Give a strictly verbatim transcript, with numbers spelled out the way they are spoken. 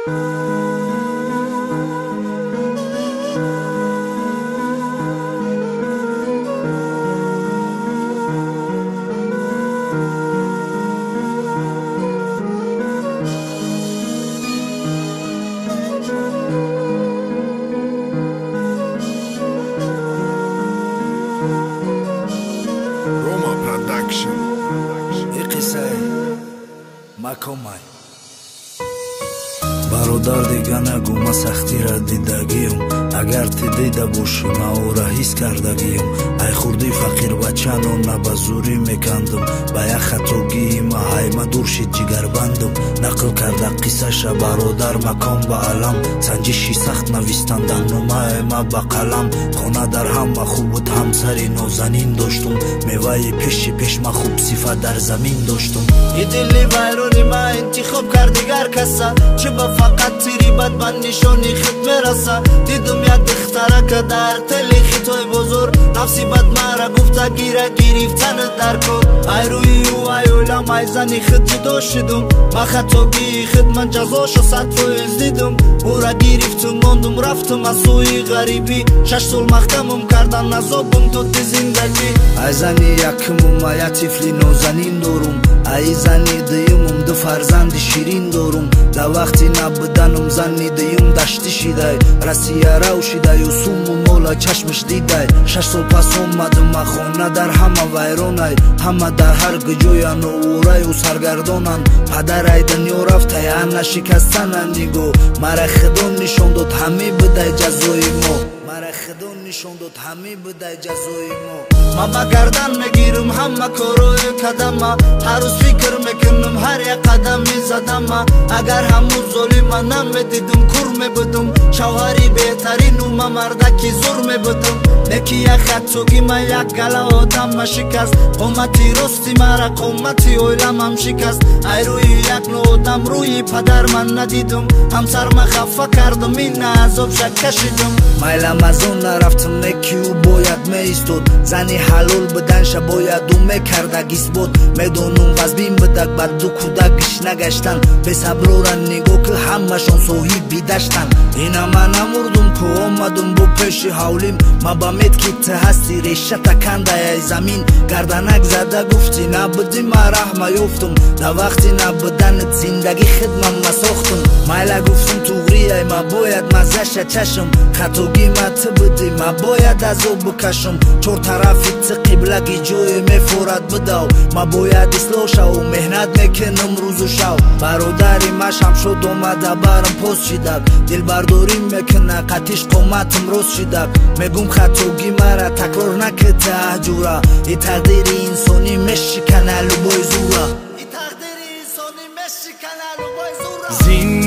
Макомай бародар дига нагӯ ма сахтира дидагиём агар ти дида бошӣ ма ора ҳис кардагиём ай хурди фақирбачаnon на ба зурӣ мекандум ба як хатогии ма ҳай ма дурши ҷигарбандум нақл карда қиссаша бародар макон ба алам санҷиши сахт навистандан номае ма ба қалам хона дар ҳама хуб буд ҳамсари нозанин доштум меваи пеши пеш ма хуб сифат дар замин доштум и дили вайрони ма интихоб кард дигар каса чӣ ба фақат тирибат ба нишони хит мераса дидум як духтарака дар тели хитой бозор нафси бад мара гуфта гира гирифтани дар кор ай рӯи ӯ ай оилам ай зани хит ҷудо шудум ба хатогии хит ман ҷазошо сад фоиз дидум ӯра гирифтум мондум рафтум аз сӯи ғарибӣ шаш сол махкамум кардан азобум доди зиндагӣ ай зани якумум ай як тифли нозанин дорум ай зани дуюмум ду фарзанди ширин дорум да вақти набуданум зани дуюм дашти шидай расия рав шидаю суму мола чашмиш дидай шаш сол пас омадум ма хона дар ҳама вайронай ҳама дар ҳар гуҷоя ноураю саргардонанд падарай дунё рафтай ана шикастана нигоҳ мара худо нишон дод ҳамӣ будай ҷазои мо мара худо нишон дод ҳамӣ будай ҷазои мо ма ба гардан мегирум ҳама корои кадама ҳар рӯз фикр мекунум ҳар як қадами задама агар ҳамун золима намедидум кур мебудум шавҳари беҳтарину ма мардаки зур мебудум неки як хатогӣ ма як гала одамма шикаст қомати рости мара қомати оиламам шикаст ай рӯи як ноодам рӯи падар ман надидум ҳамсарма хафа кардум ина азобша кашидум майлам аз он нарафтум неки ӯ бояд меистод зани ҳалол буданша бояд ӯ мекардак исбот медонум ғазбин будак бад ду кӯдакиш нагаштан бесаброра нигоҳ ки ҳамашон соҳиби даштан ина ма намурдум ку омадум бо пеши ҳавлим ма ба мед ки ту ҳасти решата кандаяй замин гарданак зада гуфти набуди ма раҳма ёфтум да вақти набуданит зиндагӣ хидмам ма сохтум майла гуфтум туғрияй ма бояд мазаша чашм хатогӣ ма ту будӣ ма бояд азоб бикашм чортарафи ту қиблаги ҷое мефорад будав ма бояд ислоҳ шаву меҳнат мекунам рӯзу шав бародари ма шамшод омада барм пос шидак дилбардорӣ мекуна қатиш қоматим рост шидак мегум хатогӣ мара такрор накита аҳҷура и тақдири инсонӣ мешикана любой зура и тақдири инсонӣ мешикана любой зура